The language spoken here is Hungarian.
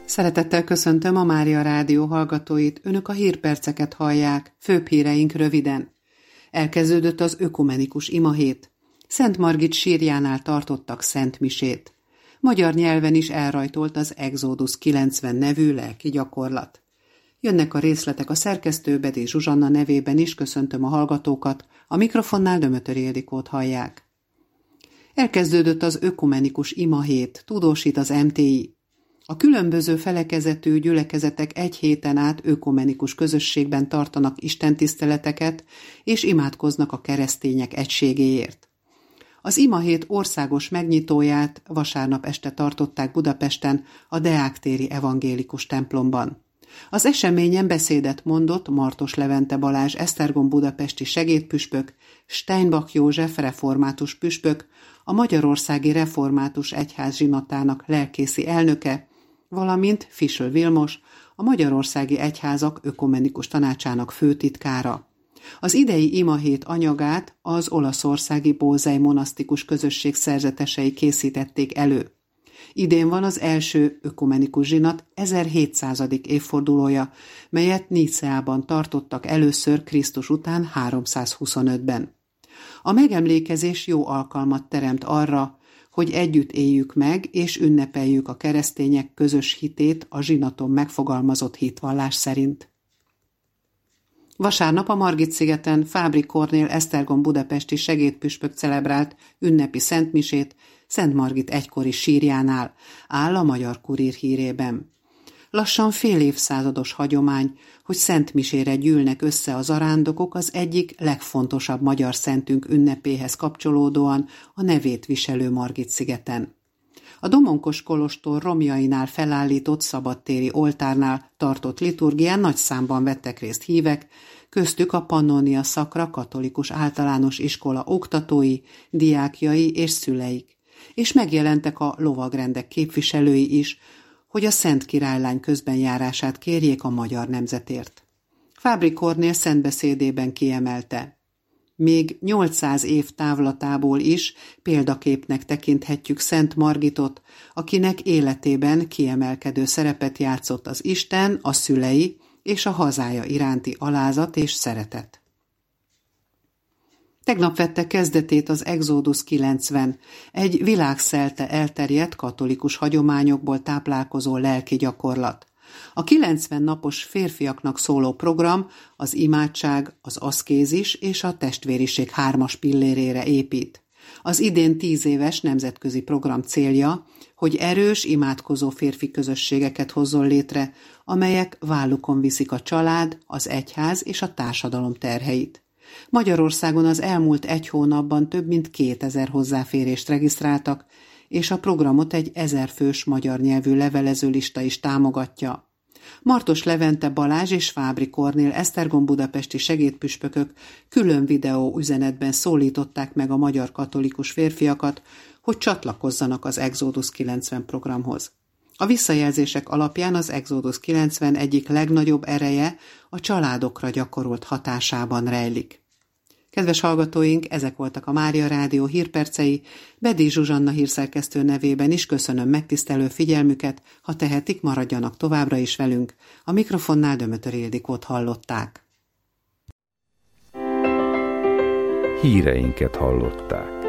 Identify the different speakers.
Speaker 1: Szeretettel köszöntöm a Mária Rádió hallgatóit, önök a hírperceket hallják, főbb híreink röviden. Elkezdődött az ökumenikus imahét. Szent Margit sírjánál tartottak szentmisét. Magyar nyelven is elrajtolt az Exodus 90 nevű lelki gyakorlat. Jönnek a részletek a szerkesztő, Bedé Zsuzsanna nevében is köszöntöm a hallgatókat, a mikrofonnál Dömötöri Ildikót hallják. Elkezdődött az ökumenikus imahét, tudósít az MTI. A különböző felekezetű gyülekezetek egy héten át ökumenikus közösségben tartanak istentiszteleteket és imádkoznak a keresztények egységéért. Az imahét országos megnyitóját vasárnap este tartották Budapesten a Deák téri evangélikus templomban. Az eseményen beszédet mondott Martos Levente Balázs esztergom budapesti segédpüspök, Steinbach József református püspök, a Magyarországi Református Egyház zsinatának lelkészi elnöke, valamint Fischl Vilmos, a Magyarországi Egyházak ökumenikus tanácsának főtitkára. Az idei imahét anyagát az olaszországi Bózej monasztikus közösség szerzetesei készítették elő. Idén van az első ökumenikus zsinat 1700. évfordulója, melyet Niceában tartottak először Krisztus után 325-ben. A megemlékezés jó alkalmat teremt arra, hogy együtt éljük meg és ünnepeljük a keresztények közös hitét a zsinaton megfogalmazott hitvallás szerint. Vasárnap a Margit-szigeten Fábry Kornél esztergom budapesti segédpüspök celebrált ünnepi szentmisét Szent Margit egykori sírjánál, áll a Magyar Kurír hírében. Lassan fél évszázados hagyomány, hogy szentmisére gyűlnek össze az arándokok az egyik legfontosabb magyar szentünk ünnepéhez kapcsolódóan a nevét viselő Margit-szigeten. A Domonkos kolostor romjainál felállított szabadtéri oltárnál tartott liturgián nagy számban vettek részt hívek, köztük a Pannonia Sacra katolikus általános iskola oktatói, diákjai és szüleik, és megjelentek a lovagrendek képviselői is, hogy a Szent Királylány közbenjárását kérjék a magyar nemzetért. Fábry Kornél szentbeszédében kiemelte: még 800 év távlatából is példaképnek tekinthetjük Szent Margitot, akinek életében kiemelkedő szerepet játszott az Isten, a szülei és a hazája iránti alázat és szeretet. Tegnap vette kezdetét az Exodus 90, egy világszerte elterjedt katolikus hagyományokból táplálkozó lelki gyakorlat. A 90 napos férfiaknak szóló program az imádság, az aszkézis és a testvériség 3-as pillérére épít. Az idén 10 éves nemzetközi program célja, hogy erős, imádkozó férfi közösségeket hozzon létre, amelyek vállukon viszik a család, az egyház és a társadalom terheit. Magyarországon az elmúlt 1 hónapban több mint 2000 hozzáférést regisztráltak, és a programot egy 1000 fős magyar nyelvű levelezőlista is támogatja. Martos Levente Balázs és Fábry Kornél esztergom budapesti segédpüspökök külön videó üzenetben szólították meg a magyar katolikus férfiakat, hogy csatlakozzanak az Exodus 90 programhoz. A visszajelzések alapján az Exodus 90 egyik legnagyobb ereje a családokra gyakorolt hatásában rejlik. Kedves hallgatóink, ezek voltak a Mária Rádió hírpercei, Bedé Zsuzsanna hírszerkesztő nevében is köszönöm megtisztelő figyelmüket, ha tehetik, maradjanak továbbra is velünk. A mikrofonnál Dömötöri Ildikót hallották.
Speaker 2: Híreinket hallották.